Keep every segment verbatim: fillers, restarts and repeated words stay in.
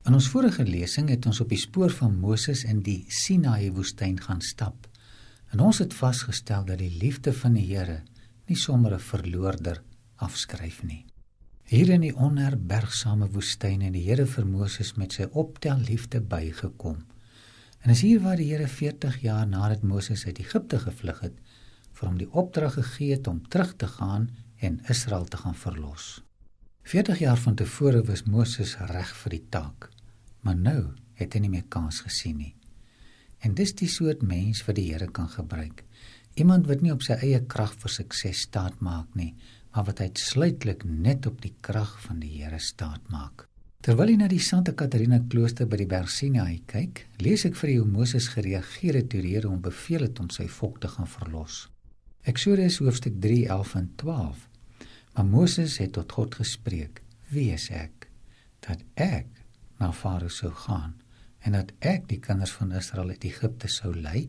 In ons vorige lesing het ons op die spoor van Moses in die Sinaï-woestyn gaan stap. En ons het vasgestel dat die liefde van die Here nie sommer 'n verloorder afskryf nie. Hier in die onherbergsame woestyn het die Here vir Moses met sy optel liefde bygekom. En is hier waar die Here veertig jaar nadat Moses uit Egipte gevlug het, vir hom die opdrag gegee het om terug te gaan en Israel te gaan verlos. veertig jaar van tevore was Moses reg vir die taak, maar nou het hy nie meer kans gesien nie. En dis die soort mens wat die Here kan gebruik. Iemand wat nie op sy eie krag vir sukses staat maak nie, maar wat uitsluitlik net op die krag van die Here staat maak. Terwyl hy na die Santa Catarina klooster by die berg Sinaï kyk, lees ek vir u hoe Moses gereageer het toe die Here hom beveel het om sy volk te gaan verlos. Eksodus hoofstuk drie, elf en twaalf. Maar Moses het tot God gespreek: Wie is ek, dat ek na Farao sou gaan, en dat ek die kinders van Israel uit Egipte sou lei?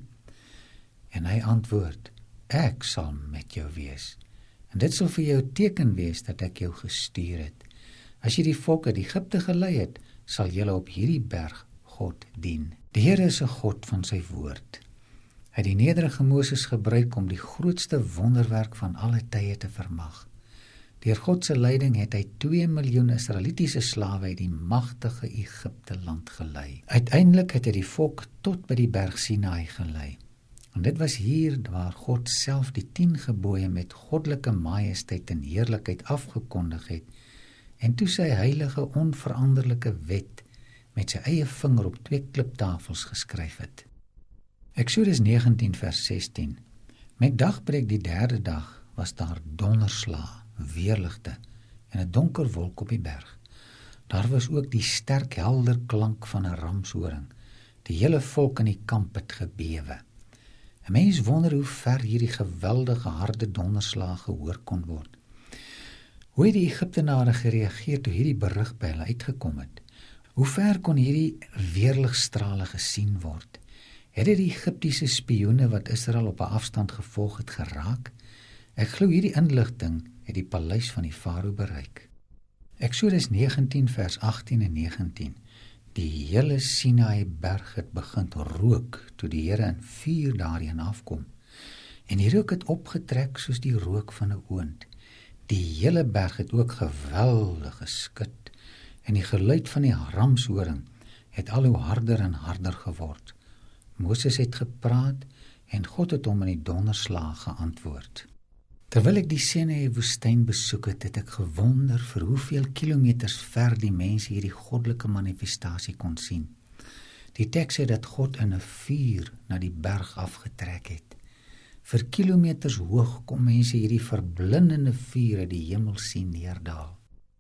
En hy antwoord: Ek sal met jou wees, en dit sal vir jou 'n teken wees dat ek jou gestuur het. As jy die volk uit Egipte gelei het, sal julle op hierdie berg God dien. Die Here is 'n God van sy woord. Hy het die nederige Moses gebruik om die grootste wonderwerk van alle tye te vermag. Deur God se leiding het hy twee miljoen Israelitiese slawe uit die magtige Egipte land gelei. Uiteindelik het hy die volk tot by die berg Sinaï gelei. En dit was hier waar God self die tien gebooie met goddelike majesteit en heerlikheid afgekondig het, en toe sy heilige onveranderlike wet met sy eie vinger op twee kliptafels geskryf het. Eksodus negentien vers sestien. Met dagbreek die derde dag was daar donderslae, weerligte en 'n donker wolk op die berg. Daar was ook die sterk helder klank van 'n ramshoring. Die hele volk in die kamp het gebewe. 'n Mens wonder hoe ver hierdie geweldige harde donderslae gehoor kon word. Hoe het die Egiptenare gereageer toe hierdie berig by hulle uitgekom het? Hoe ver kon hierdie weerligstrale gesien word? Het dit die Egiptiese spioene wat Israel op 'n afstand gevolg het geraak? Ek glo hierdie inligting het die paleis van die Farao bereik. Eksodus negentien vers agttien en negentien. Die hele Sinaï berg het begin rook toe die Here in vuur daarheen afkom. En die rook het opgetrek soos die rook van 'n oond. Die hele berg het ook geweldig geskud en die geluid van die ramshoring het al hoe harder en harder geword. Moses het gepraat en God het hom in die donderslae geantwoord. Terwyl ek die Sinaï-woestyn besoek het, het ek gewonder vir hoeveel kilometers ver die mense hierdie goddelike manifestasie kon sien. Die teks sê dat God in 'n vuur na die berg afgetrek het. Vir kilometers hoog kon mense hierdie verblindende vuur uit die hemel sien neerdaal.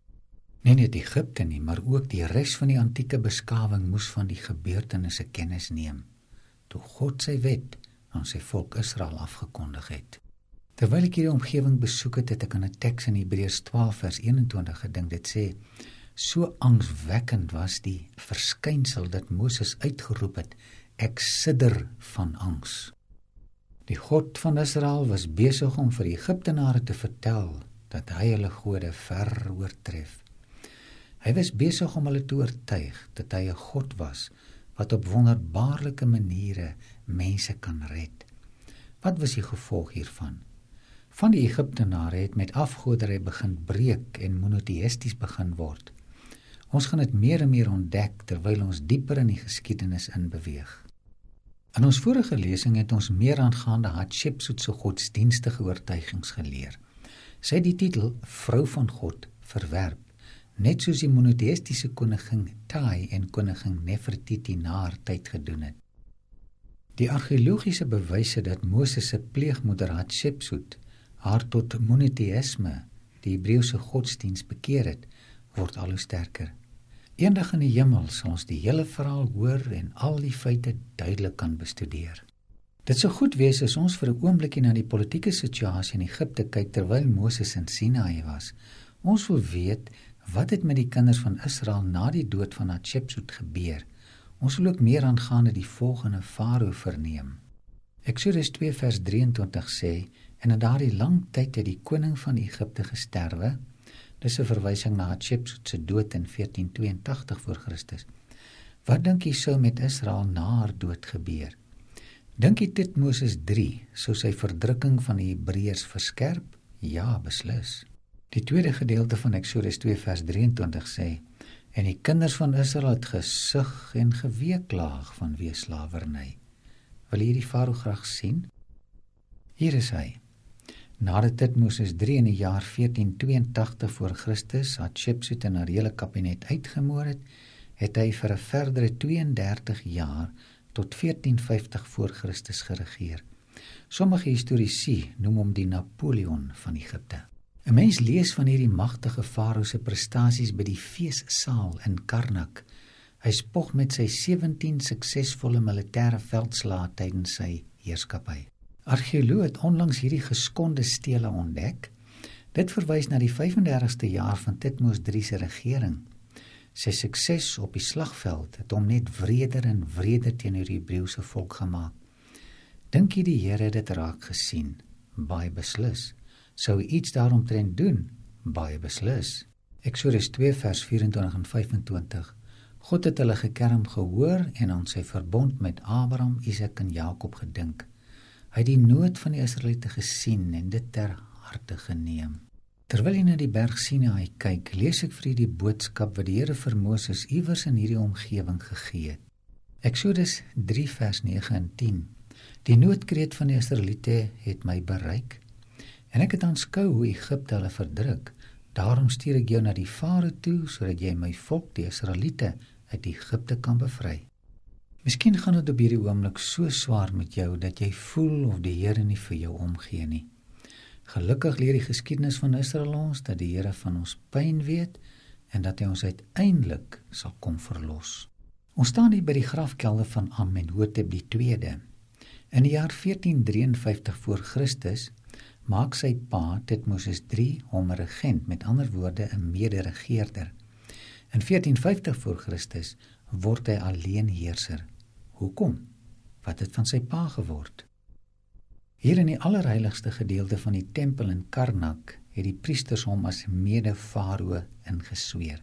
Nie net Egipte nie, maar ook die res van die antieke beskawing moes van die gebeurtenisse kennis neem, toe God sy wet aan sy volk Israel afgekondig het. Terwyl ek hierdie omgewing besoek het, het ek aan 'n teks in Hebreërs twaalf vers eenentwintig gedink. Dit sê: So angswekkend was die verskynsel dat Moses uitgeroep het: Ek sidder van angs. Die God van Israel was besig om vir die Egiptenare te vertel dat hy hulle gode ver oortref. Hy was besig om hulle te oortuig dat hy 'n God was wat op wonderbaarlike maniere mense kan red. Wat was die gevolg hiervan? Van die Egiptenare het met afgoderry begin breek en monoteïsties begin word. Ons gaan dit meer en meer ontdek terwyl ons dieper in die geskiedenis inbeweeg. In ons vorige lesing het ons meer aangaande Hatshepsut se godsdienstige oortuigings geleer. Sy het die titel Vrou van God verwerp, net soos die monoteïstiese koningin Tai en koningin Nefertiti na haar tyd gedoen het. Die argeologiese bewyse dat Moses se pleegmoeder Hatshepsut haar tot monoteïsme, die Hebreëse godsdiens, bekeer het, word al hoe sterker. Eendag in die hemel sal ons die hele verhaal hoor en al die feite duidelik kan bestudeer. Dit sou goed wees as ons vir 'n oombliekie na die politieke situasie in Egipte kyk terwyl Moses in Sinaï was. Ons wil weet, wat het met die kinders van Israel na die dood van Hatshepsut gebeur? Ons wil ook meer aangaande die volgende Farao verneem. Eksodus twee vers drieëntwintig sê: En in daardie lang tyd het die koning van Egipte gesterwe. Dis 'n verwysing na Hatshepsut se dood in veertien tweeëntagtig voor Christus. Wat dink jy sou met Israel na haar dood gebeur? Dink jy dit Moses drie sou sy verdrukking van die Hebreërs verskerp? Ja, beslis. Die tweede gedeelte van Eksodus twee vers drieëntwintig sê, en die kinders van Israel het gesug en geweeklaag vanweë slawerny. Wil jy die Farao graag sien? Hier is hy. Nadat dit Moses drie in die jaar veertien tweeëntagtig voor Christus Hatshepsut en haar hele kabinet uitgemoor het, het hy vir 'n verdere tweeëndertig jaar tot veertien vyftig voor Christus geregeer. Sommige historici noem hom die Napoleon van Egipte. 'n Mens lees van hierdie magtige farao se prestasies by die feessaal in Karnak. Hy spog met sy sewentien suksesvolle militêre veldslae tydens sy heerskappy. Argeoloë het onlangs hierdie geskonde stele ontdek. Dit verwys na die vyfendertigste jaar van Thutmose drie se regering. Sy sukses op die slagveld het hom net wreder en wreder teenoor die Hebreëse volk gemaak. Dink jy die Here het dit raak gesien? Baie beslis. Sou hy iets daaromtrent doen? Baie beslis. Eksodus twee vers vyf-en-twintig en vyf-en-twintig. God het hulle gekerm gehoor en aan sy verbond met Abraham, Isak en Jakob gedink. Hy het die nood van die Israeliete gesien en dit ter harte geneem. Terwyl hy na die berg Sinaï kyk, lees ek vir u die boodskap wat die Here vir Moses iewers in hierdie omgewing gegee het. Eksodus drie vers nege en tien. Die noodkreet van die Israeliete het my bereik, en ek het aanskou hoe Egipte hulle verdruk. Daarom stuur ek jou na die Farao toe, sodat jy my volk, die Israeliete, uit Egipte kan bevry. Miskien gaan dit op hierdie oomblik so swaar met jou, dat jy voel of die Here nie vir jou omgee nie. Gelukkig leer die geskiedenis van Israel ons, dat die Here van ons pyn weet, en dat hy ons uiteindelik sal kom verlos. Ons staan hier by die grafkelder van Amenhotep die tweede. In die jaar veertien drieënvyftig voor Christus, maak sy pa, Thutmose drie, hom 'n regent, met ander woorde 'n mede-regeerder. In veertien vyftig voor Christus word hy alleenheerser. Hoekom? Wat het van sy pa geword? Hier in die allerheiligste gedeelte van die tempel in Karnak het die priesters hom as mede-farao ingesweer.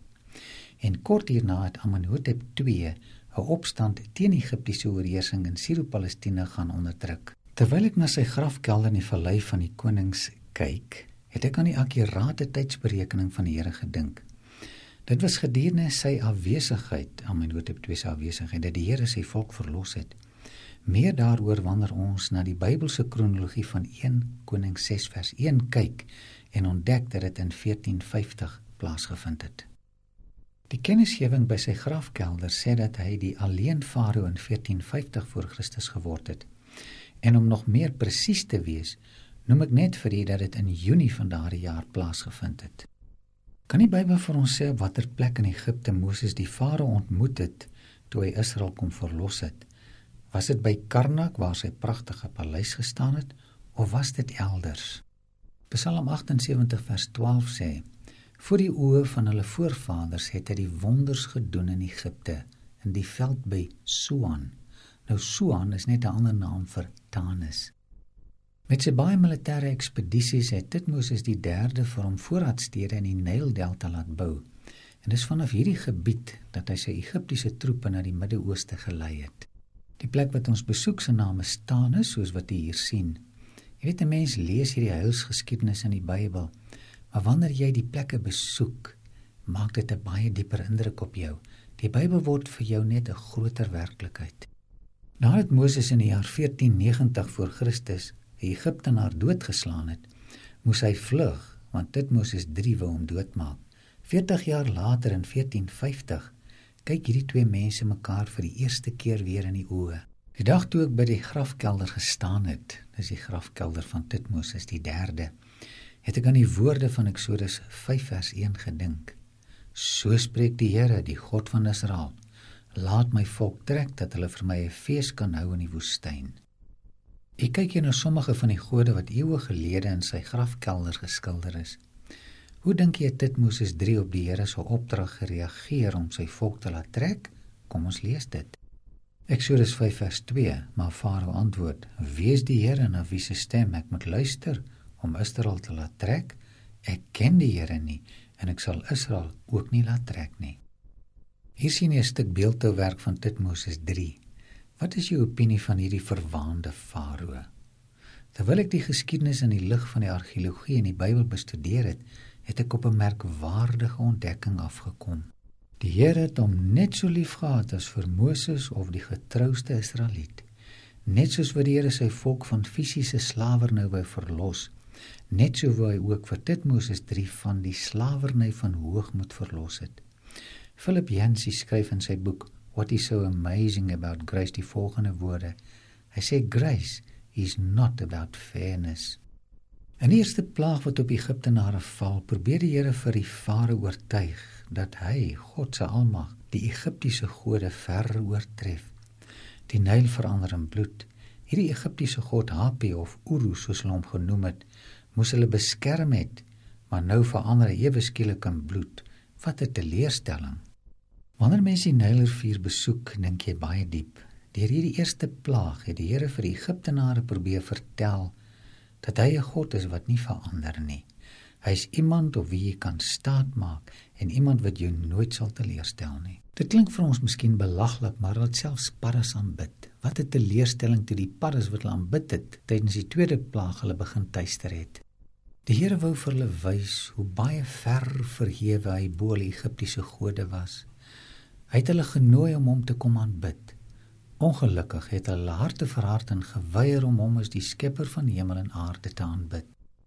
En kort hierna het Amenhotep die tweede 'n opstand teen Egiptiese oorheersing in Siro-Palestina gaan onderdruk. Terwyl ek na sy grafkelder in die vallei van die konings kyk, het ek aan die akkurate tydsberekening van die Here gedink. Dit was gedurende sy afwesigheid, Amenhotep die tweede se afwesigheid, dat die Here sy volk verlos het. Meer daaroor wanneer ons na die Bybelse kronologie van eerste Konings ses vers een kyk en ontdek dat dit in veertien vyftig plaasgevind het. Die kennisgewing by sy grafkelder sê dat hy die alleen farao in veertien vyftig voor Christus geword het. En om nog meer presies te wees, noem ek net vir u dat dit in Junie van daardie jaar plaasgevind het. Kan die Bybel vir ons sê op watter plek in Egipte Moses die farao ontmoet het toe hy Israel kom verlos het? Was dit by Karnak waar sy pragtige paleis gestaan het, of was dit elders? Psalm agtensewentig vers twaalf sê, voor die oë van hulle voorvaders het hy die wonders gedoen in Egipte, in die veld by Soan. Nou Soan is net 'n ander naam vir Tanis. Met sy baie militêre ekspedisies het Thutmose die derde vir hom voorraadstede in die Nyldelta laat bou. En dis vanaf hierdie gebied dat hy sy Egiptiese troepe na die Midde-Ooste gelei het. Die plek wat ons besoek se naam is Tanis, soos wat jy hier sien. Jy weet, 'n mens lees hierdie heilsgeskiedenis in die Bybel, maar wanneer jy die plekke besoek, maak dit 'n baie dieper indruk op jou. Die Bybel word vir jou net 'n groter werklikheid. Nadat Moses in die jaar veertien negentig voor Christus 'n Egiptenaar doodgeslaan het, moes hy vlug, want Thutmose drie wou hom doodmaak. veertig jaar later in veertien vyftig kyk hierdie twee mense mekaar vir die eerste keer weer in die oë. Die dag toe ek by die grafkelder gestaan het, dis die grafkelder van Thutmose die derde, het ek aan die woorde van Eksodus vyf vers een gedink. So spreek die Here, die God van Israel, laat my volk trek, dat hulle vir my 'n fees kan hou in die woestyn. Ek kyk hier na sommige van die gode wat eeue gelede in sy grafkelder geskilder is. Hoe dink jy het Thutmose drie op die Here se opdrag gereageer om sy volk te laat trek? Kom ons lees dit. Eksodus vyf vers twee, maar Farao antwoord, wees die Here na wie se stem ek moet luister om Israel te laat trek? Ek ken die Here nie en ek sal Israel ook nie laat trek nie. Hier sien jy 'n stuk beeldhouwerk van Tutmosis drie. Wat is jou opinie van hierdie verwaande farao? Terwyl ek die geskiedenis in die lig van die argeologie en die Bybel bestudeer het, het ek op 'n merkwaardige ontdekking afgekom. Die Here het hom net so lief gehad as vir Moses of die getrouste Israeliet. Net soos wat die Here sy volk van fisiese slawerny wou verlos, net so wou hy ook vir Tutmosis drie van die slawerny van hoogmoed verlos het. Philip Yancey skryf in sy boek What is so amazing about grace die volgende woorde. Hy sê grace is not about fairness. In die eerste plaag wat op Egiptenare val, probeer die Here vir die farao oortuig dat hy, God se almag, die Egiptiese gode ver oortref. Die Nyl verander in bloed. Hierdie Egiptiese god Hapi of Uru, soos hulle hom genoem het, moes hulle beskerm het, maar nou verander hy ewe skielik in bloed. Wat 'n teleurstelling. Wanneer mense die Nylrivier besoek, dink jy baie diep. Deur hierdie eerste plaag het die Here vir die Egiptenare probeer vertel dat hy 'n God is wat nie verander nie. Hy is iemand op wie jy kan staat maak en iemand wat jou nooit sal teleurstel nie. Dit klink vir ons miskien belaglik, maar hulle het selfs paddas aanbid. Wat 'n teleurstelling toe die paddas wat hulle aanbid het tydens die tweede plaag hulle begin tuister het. Die Here wou vir hulle wys hoe baie ver verhewe hy bo die Egiptiese gode was. Hy het hulle genooi om hom te kom aanbid. Ongelukkig het hulle harte verhard en geweier om hom as die skepper van hemel en aarde te aanbid.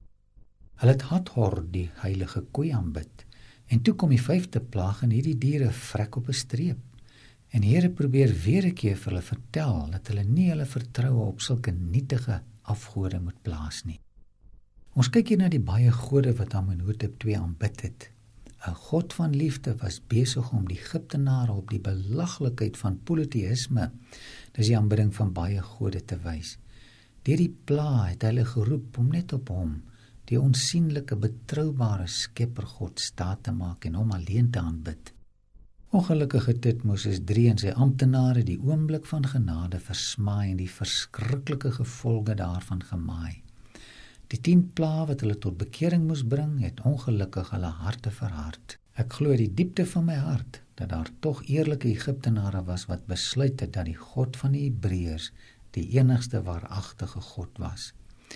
Hulle het Hathor, die heilige koei, aanbid. En toe kom die vyfde plaag en hierdie diere vrek op 'n streep. En die Here probeer weer 'n keer vir hulle vertel dat hulle nie hulle vertroue op sulke nietige afgode moet plaas nie. Ons kyk hier na die baie gode wat Amenhotep twee aanbid het. 'n God van liefde was besig om die Egiptenare op die belaglikheid van polytheïsme, dis die aanbidding van baie gode, te wys. Deur die pla het hulle geroep om net op hom, die onsienlike, betroubare skepper God, staat te maak en hom alleen te aanbid. Ongelukkig het Tutmosis drie en sy amptenare die oomblik van genade versmaai en die verskriklike gevolge daarvan gemaai. Die tien pla wat hulle tot bekering moes bring, het ongelukkig hulle harte verhard. Ek glo die diepte van my hart, dat daar tog eerlike Egiptenare was wat besluit het dat die God van die Hebreërs die enigste waaragtige God was.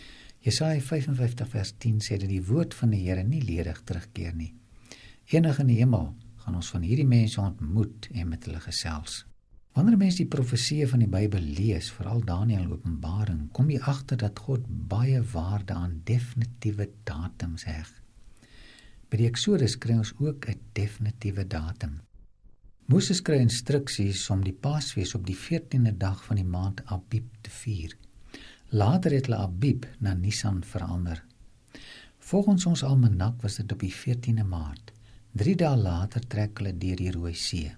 Jesaja vyf en vyftig vers tien sê dat die woord van die Here nie ledig terugkeer nie. Enig in die hemel gaan ons van hierdie mense ontmoet en met hulle gesels. Wanneer mens die profeseë van die Bybel lees, veral Daniël en Openbaring, kom jy agter dat God baie waarde aan definitiewe datums heg. By die Exodus kry ons ook 'n definitiewe datum. Moses kry instruksies om die Paasfees op die veertiende dag van die maand Abib te vier. Later het hulle Abib na Nisan verander. Volgens ons almanak was dit op die veertiende maart. Drie dae later trek hulle deur die Rooi See.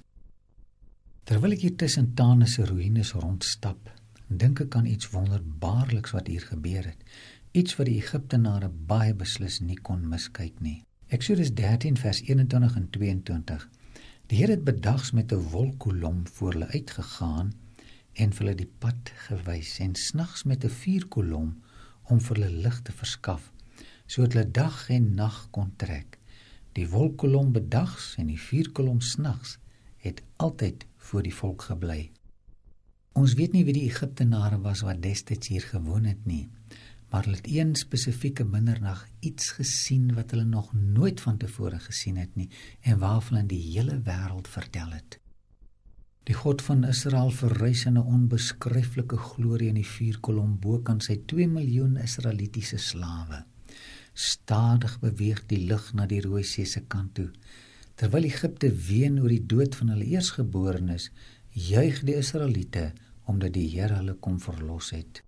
Terwyl ek hier tussen Tanis se ruïnes rondstap, dink ek aan iets wonderbaarliks wat hier gebeur het. Iets wat die Egiptenare baie beslis nie kon miskyk nie. Exodus dertien vers eenentwintig en tweeëntwintig. Die Here het bedags met 'n wolkkolom voor hulle uitgegaan en vir hulle die pad gewys, en snags met 'n vuurkolom om vir hulle lig te verskaf, sodat hulle dag en nag kon trek. Die wolkkolom bedags en die vuurkolom snags het altyd voor die volk gebly. Ons weet nie wie die Egiptenare was wat destyds hier gewoon het nie, maar hulle het een spesifieke mindernag iets gesien wat hulle nog nooit van tevore gesien het nie, en waarvan hulle die hele wêreld vertel het. Die God van Israel verrys in 'n onbeskryflike glorie in die vuurkolom bokant sy twee miljoen Israelitiese slawe. Stadig beweeg die lig na die Rooi See se kant toe. Terwyl Egipte ween oor die dood van hulle eersgeborenes, juig die Israeliete omdat die Here hulle kom verlos het.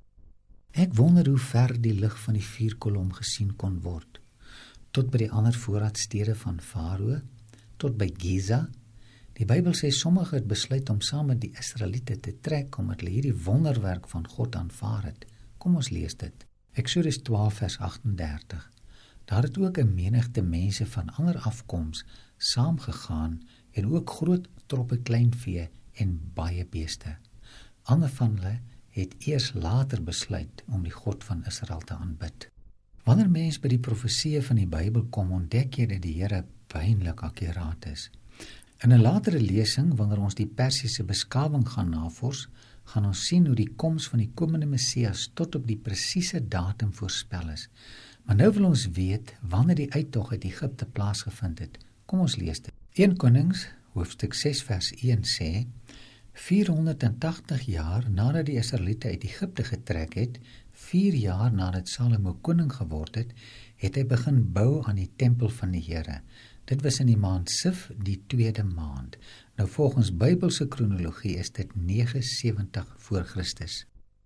Ek wonder hoe ver die lig van die vuurkolom gesien kon word. Tot by die ander voorraadstede van Farao, tot by Giza. Die Bybel sê sommige het besluit om saam met die Israeliete te trek omdat hulle hierdie wonderwerk van God aanvaar het. Kom ons lees dit. Exodus twaalf vers agtendertig. Daar het ook 'n menigte mense van ander afkoms saamgegaan en ook groot troppe kleinvee en baie beeste. Ander van hulle het eers later besluit om die God van Israel te aanbid. Wanneer mens by die profeseë van die Bybel kom, ontdek jy dat die Here pynlik akkuraat is. In 'n latere lesing, wanneer ons die Persiese beskawing gaan navors, gaan ons sien hoe die koms van die komende Messias tot op die presiese datum voorspel is. Maar nou wil ons weet wanneer die uittog uit Egipte plaasgevind het. Kom ons lees dit. Eerste Konings, hoofstuk ses vers een sê, vierhonderdtagtig jaar nadat die Israeliete uit Egipte getrek het, vier jaar nadat Salomo koning geword het, het hy begin bou aan die tempel van die Here. Dit was in die maand Sif, die tweede maand. Nou volgens Bybelse kronologie is dit nege sewentig voor Christus.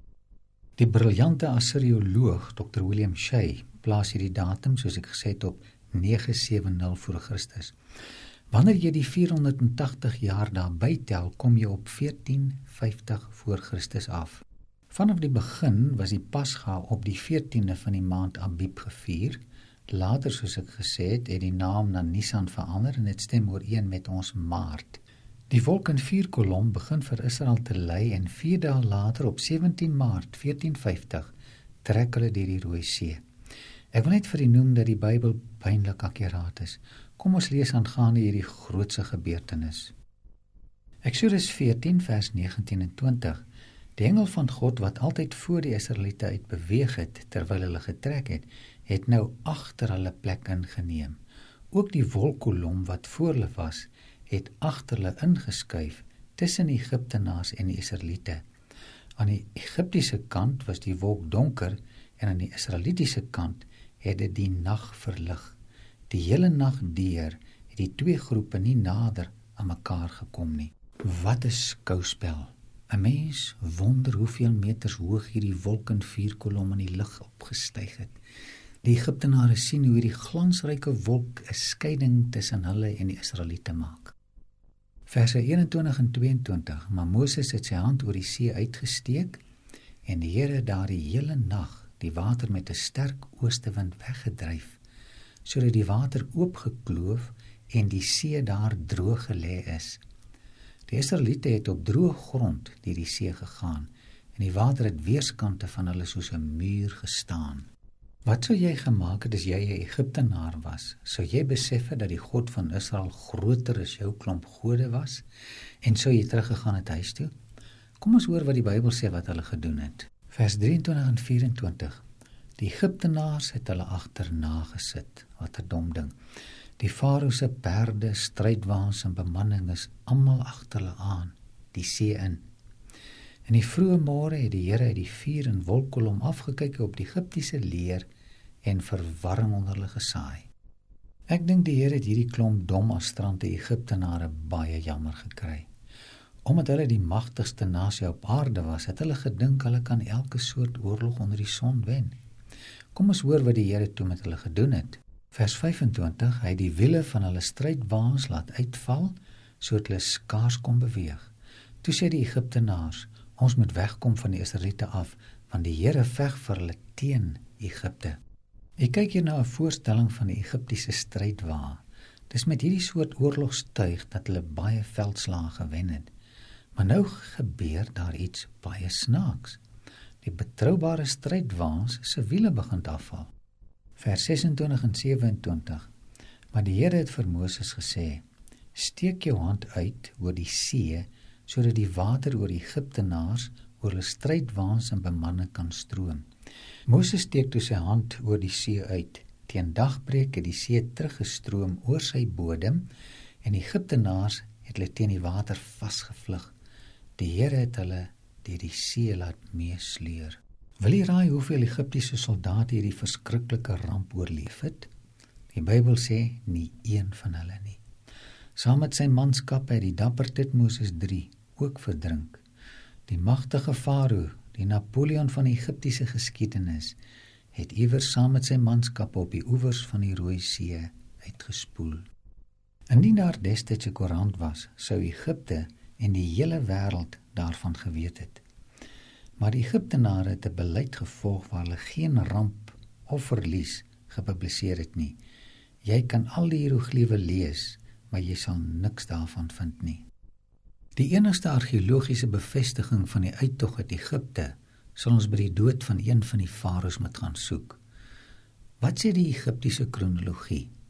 Die briljante Assirioloog dokter William Shea plaas hierdie datum, soos ek gesê het, op nege sewentig voor Christus. Wanneer jy die vierhonderdtagtig jaar daarby tel, kom jy op veertien vyftig voor Christus af. Vanaf die begin was die Pasga op die veertiende van die maand Abib gevier. Later, soos ek gesê het, het die naam na Nisan verander en dit stem ooreen met ons Maart. Die wolk in vuurkolom begin vir Israel te lei en vier dae later op sewentien Maart veertien vyftig trek hulle deur die Rooi See. Ek wil net vir u noem dat die Bybel pynlik akkuraat is. Kom ons lees aangaande hierdie grootse gebeurtenis. Eksodus veertien vers negentien en twintig. Die engel van God wat altyd voor die Israeliete uit beweeg het terwyl hulle getrek het, het nou agter hulle plek ingeneem. Ook die wolkkolom wat voor hulle was, het agter hulle ingeskuif tussen die Egiptenaars en die Israeliete. Aan die Egiptiese kant was die wolk donker en aan die Israelitiese kant het dit die nag verlig. Die hele nag deur het die twee groepe nie nader aan mekaar gekom nie. Wat 'n skouspel! 'n Mens wonder hoeveel meters hoog hierdie wolk in vuurkolom in die lug opgestyg het. Die Egiptenare sien hoe hierdie glansryke wolk 'n skeiding tussen hulle en die Israeliete maak. Verse eenentwintig en tweeëntwintig, maar Moses het sy hand oor die see uitgesteek en die Here het daar die hele nag die water met 'n sterk oostewind weggedryf, sodat die water oopgekloof en die see daar droog gelê is. Die Israeliete het op droë grond deur die see gegaan en die water het weerskante van hulle soos 'n muur gestaan. Wat sou jy gemaak het as jy 'n Egiptenaar was? Sou jy besef het dat die God van Israel groter as jou klomp gode was? En sou jy teruggegaan het huis toe? Kom ons hoor wat die Bybel sê wat hulle gedoen het. Vers drieëntwintig en vyf-en-twintig. Die Egiptenaars het hulle agterna gesit. Wat 'n dom ding. Die Farao se perde, strydwaans en bemanning is almal agter hulle aan, die see in. In die vroeë môre het die Here uit die vuur en wolkkolom afgekyk op die Egiptiese leer en verwarring onder hulle gesaai. Ek dink die Here het hierdie klomp dom astrante Egiptenare baie jammer gekry. Omdat hulle die magtigste nasie op aarde was, het hulle gedink hulle kan elke soort oorlog onder die son wen. Kom ons hoor wat die Here toe met hulle gedoen het. Vers vyf-en-twintig, hy het die wiele van hulle strydwaans laat uitval, sodat hulle skaars kon beweeg. Toe sê die Egiptenaars, ons moet wegkom van die Israeliete af, want die Here veg vir hulle teen Egipte. Ek kyk hier na 'n voorstelling van die Egiptiese strydwa. Dis met hierdie soort oorlogstuig dat hulle baie veldslae gewen het. Maar nou gebeur daar iets baie snaaks. Die betroubare strydwaans se wiele begin afval. Vers ses-en-twintig en sewe-en-twintig. Maar die Here het vir Moses gesê, steek jou hand uit oor die see, sodat die water oor die Egiptenaars, oor hulle strydwaans en bemanning kan stroom. Moses steek toe sy hand oor die see uit. Teen dagbreek het die see teruggestroom oor sy bodem en die Egiptenaars het hulle teen die water vasgevlug. Die Here het hulle deur die see laat meesleur. Wil jy raai hoeveel Egiptiese soldate hierdie verskriklike ramp oorleef het? Die Bybel sê nie een van hulle nie. Saam met sy manskappe het die dapper Tutmosis drie ook verdrink. Die magtige Farao, die Napoleon van die Egiptiese geskiedenis, het iewers saam met sy manskappe op die oewers van die Rooi See uitgespoel. Indien daar destyds 'n koerant was, sou Egipte en die hele wêreld daarvan geweet het. Maar die Egiptenare het 'n beleid gevolg waar hulle geen ramp of verlies gepubliseer het nie. Jy kan al die hieroglife lees, maar jy sal niks daarvan vind nie. Die enigste argeologiese bevestiging van die uittog uit Egipte sal ons by die dood van een van die farao's moet gaan soek. Wat sê die Egiptiese kronologie?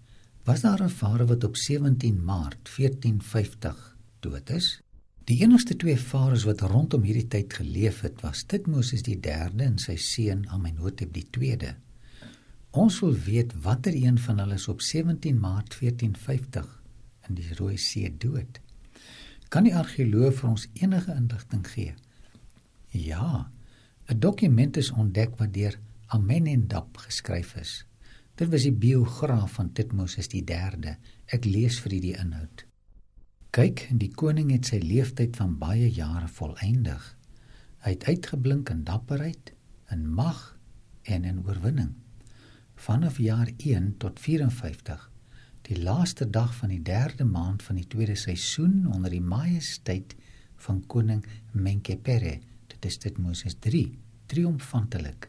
Was daar 'n farao wat op sewentien Maart veertien vyftig dood is? Die enigste twee farao's wat rondom hierdie tyd geleef het, was Thutmoses die derde en sy seun Amenhotep die tweede. Ons wil weet watter een van hulle is op sewentien Maart veertien vyftig in die Rooi See dood. Kan die argeoloog vir ons enige inligting gee? Ja, 'n dokument is ontdek wat deur Amenhotep geskryf is. Dit was die biograaf van Thutmoses die derde. Ek lees vir u die inhoud. Kyk, die koning het sy leeftyd van baie jare voleindig. Hy het uitgeblink in dapperheid, in mag en in oorwinning. Vanaf jaar een tot vyf-en-vyftig, die laaste dag van die derde maand van die tweede seisoen onder die majesteit van koning Menkheperre, dit is Thutmoses drie, triomfantelik.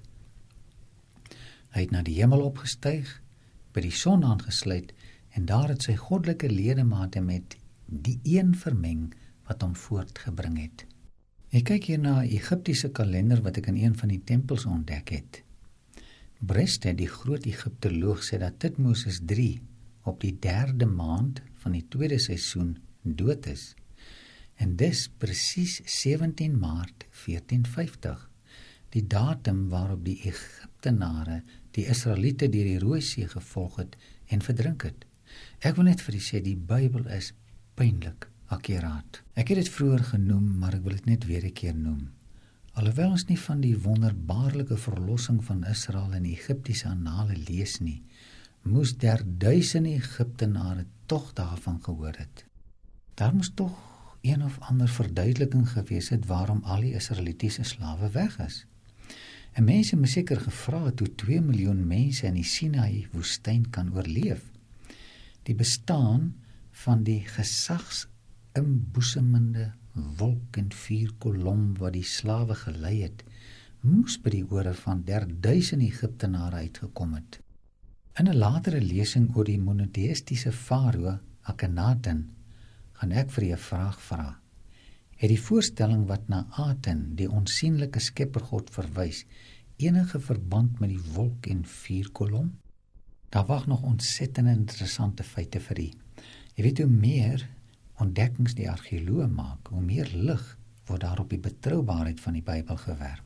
Hy het na die hemel opgestyg, by die son aangesluit, en daar het sy goddelike ledemate met die een vermeng wat hom voortgebring het. Ek kyk hier na 'n Egiptiese kalender wat ek in een van die tempels ontdek het. Breste, die groot Egiptoloog, sê dat Thutmoses drie op die derde maand van die tweede seisoen dood is. En dis presies sewentien Maart veertien vyftig, die datum waarop die Egiptenare die Israeliete deur die Rooi See gevolg het en verdrink het. Ek wil net vir u sê, die Bybel is pynlik akkuraat. Ek het dit vroeër genoem, maar ek wil dit net weer 'n keer noem. Alhoewel ons nie van die wonderbaarlike verlossing van Israel in Egiptiese annale lees nie, moes der duisende Egiptenare tog daarvan gehoor het. Daar moes tog een of ander verduideliking gewees het waarom al die Israelitiese slawe weg is. En mense moes seker gevra het hoe twee miljoen mense in die Sinaï woestyn kan oorleef. Die bestaan van die gesagsinboesemende wolk en vuurkolom wat die slawe gelei het, moes by die ore van der duisende Egiptenare uitgekom het. In 'n latere lesing oor die monotheïstiese farao Akhenaten gaan ek vir u 'n vraag vra. Het die voorstelling wat na Aten, die onsigbare skeppergod, verwys, enige verband met die wolk en vuurkolom? Daar wag nog ontsettend interessante feite vir u. Jy weet, hoe meer ontdekkings die argeoloog maak, hoe meer lig word daar op die betroubaarheid van die Bybel gewerp.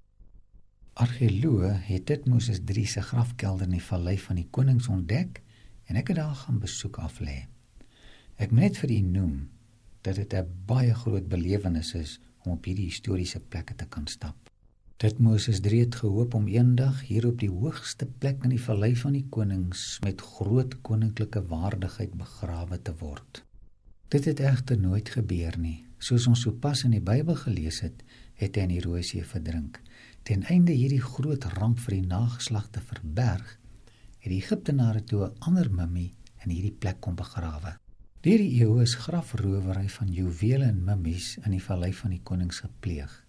Argeoloog het Thutmoses drie se grafkelder in die Vallei van die Konings ontdek en ek het daar gaan besoek aflê. Ek moet net vir u noem dat dit 'n baie groot belewenis is om op hierdie historiese plekke te kan stap. Thutmoses drie het gehoop om eendag hier op die hoogste plek in die Vallei van die Konings met groot koninklike waardigheid begrawe te word. Dit het egter nooit gebeur nie. Soos ons sopas in die Bybel gelees het, het hy in die Rooi See verdrink. Ten einde hierdie groot ramp vir die nageslag te verberg, het die Egiptenare toe 'n ander mummie in hierdie plek kom begrawe. Deur die eeue is grafrowery van juwele en mummies in die Vallei van die Konings gepleeg.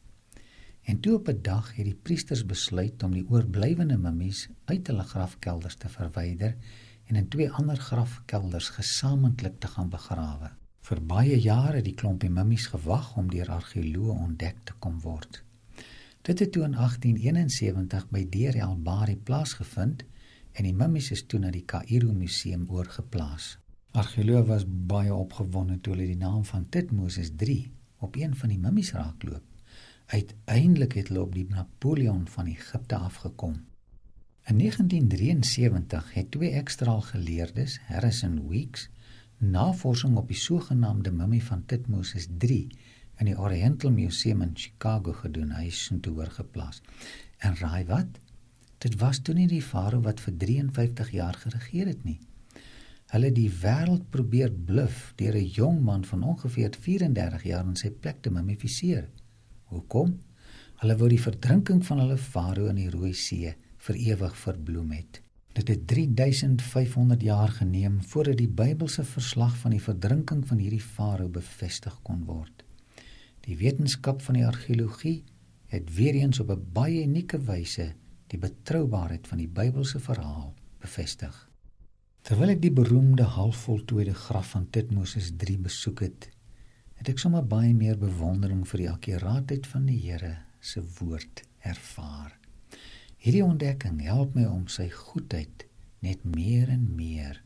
En toe op 'n dag het die priesters besluit om die oorblywende mummies uit hulle grafkelders te verwyder en in twee ander grafkelders gesamentlik te gaan begrawe. Vir baie jare het die klompie mummies gewag om deur argeoloë ontdek te kom word. Dit het toe in agtien eenensewentig by Deir el-Bahari plaasgevind en die mummies is toe na die Kaïro Museum oorgeplaas. Argeoloë was baie opgewonde toe hulle die naam van Thutmoses drie op een van die mummies raakloop. Uiteindelik het hulle op die Napoleon van Egipte afgekom. In negentien drieënsewentig het twee ekstra geleerdes, Harris en Weeks, navorsing op die sogenaamde mummie van Thutmoses drie in die Oriental Museum in Chicago gedoen. Hy is toe oorgeplaas. En raai wat? Dit was toe nie die farao wat vir drieënvyftig jaar geregeer het nie. Hulle het die wêreld probeer bluf deur 'n jong man van ongeveer vierendertig jaar in sy plek te mummifiseer. Hoekom? Hulle wou die verdrinking van hulle farao in die Rooi See vir ewig verbloem het. Dit het drie duisend vyfhonderd jaar geneem voordat die Bybelse verslag van die verdrinking van hierdie farao bevestig kon word. Die wetenskap van die argeologie het weer eens op 'n baie unieke wyse die betroubaarheid van die Bybelse verhaal bevestig. Terwyl ek die beroemde halfvoltooide graf van Thutmoses drie besoek het, het ek sommer baie meer bewondering vir die akkuraatheid van die Here se woord ervaar. Hierdie ontdekking help my om sy goedheid net meer en meer te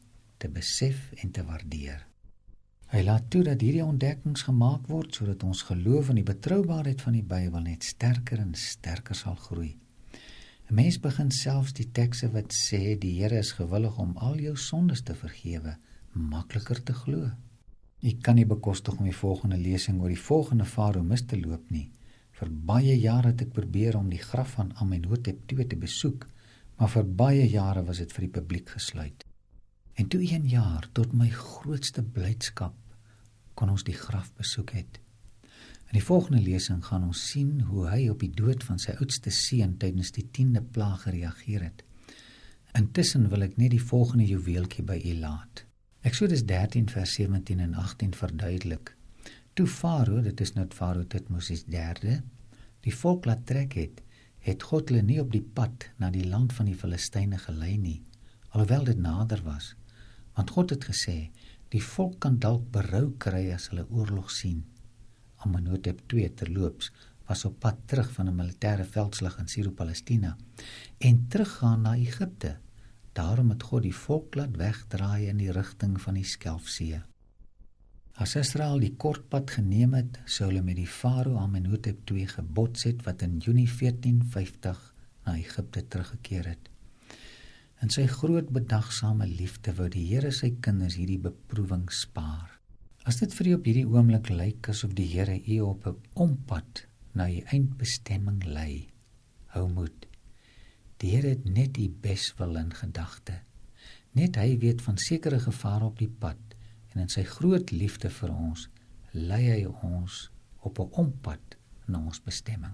te besef en te waardeer. Hy laat toe dat hierdie ontdekkings gemaak word, sodat ons geloof in die betroubaarheid van die Bybel net sterker en sterker sal groei. 'n Mens begin selfs die tekste wat sê, die Here is gewillig om al jou sondes te vergewe, makliker te glo. Ek kan nie bekostig om die volgende lesing oor die volgende farao mis te loop nie. Vir baie jare het ek probeer om die graf van Amenhotep twee te besoek, maar vir baie jare was dit vir die publiek gesluit. En toe een jaar, tot my grootste blydskap, kon ons die graf besoek het. In die volgende lesing gaan ons sien hoe hy op die dood van sy oudste seun tydens die tiende plaag gereageer het. Intussen wil ek net die volgende juweeltjie by u laat. Eksodus dertien vers sewentien en agttien verduidelik. Toe Farao, dit is nou Farao Thutmose die derde, die volk laat trek het, het God hulle nie op die pad na die land van die Filistyne gelei nie, alhoewel dit nader was. Want God het gesê, die volk kan dalk berou kry as hulle oorlog sien. Amenhotep twee terloops was op pad terug van 'n militêre veldslag in Syro-Palestina en teruggaan na Egipte. Daarom het God die volk laat wegdraai in die rigting van die Skelfsee. As Israel die kort pad geneem het, sou hulle met die farao Amenhotep twee gebots het wat in Junie veertien vyftig na Egipte teruggekeer het. In sy groot bedagsame liefde wou die Here sy kinders hierdie beproewing spaar. As dit vir u op hierdie oomblik lyk asof die Here u op 'n ompad na u eindbestemming lei, hou moed. Die Here het net u beswil in gedagte. Net hy weet van sekere gevare op die pad en in sy groot liefde vir ons, lei hy ons op 'n ompad na ons bestemming.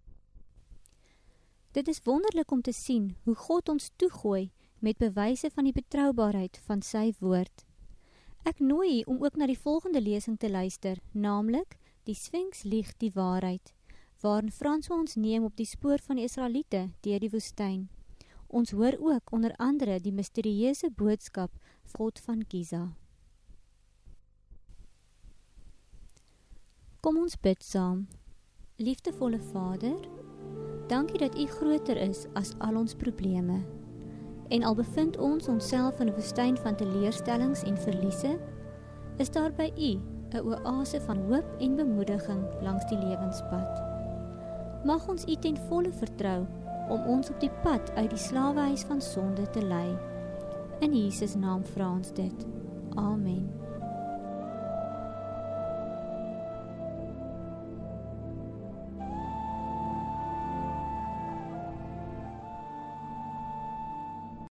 Dit is wonderlik om te sien hoe God ons toegooi met bewyse van die betroubaarheid van sy woord. Ek nooi u om ook na die volgende lesing te luister, naamlik Die Sphinx lieg die waarheid, waarin François ons neem op die spoor van die Israeliete deur die woestyn. Ons hoor ook onder andere die misterieuse boodskap God van Giza. Kom ons bid saam. Liefdevolle Vader, dankie dat u groter is as al ons probleme. En al bevind ons onsself in 'n woestyn van teleurstellings en verliese, is daar by u 'n oase van hoop en bemoediging langs die lewenspad. Mag ons u ten volle vertrou om ons op die pad uit die slawehuis van sonde te lei. In Jesus naam vra ons dit. Amen.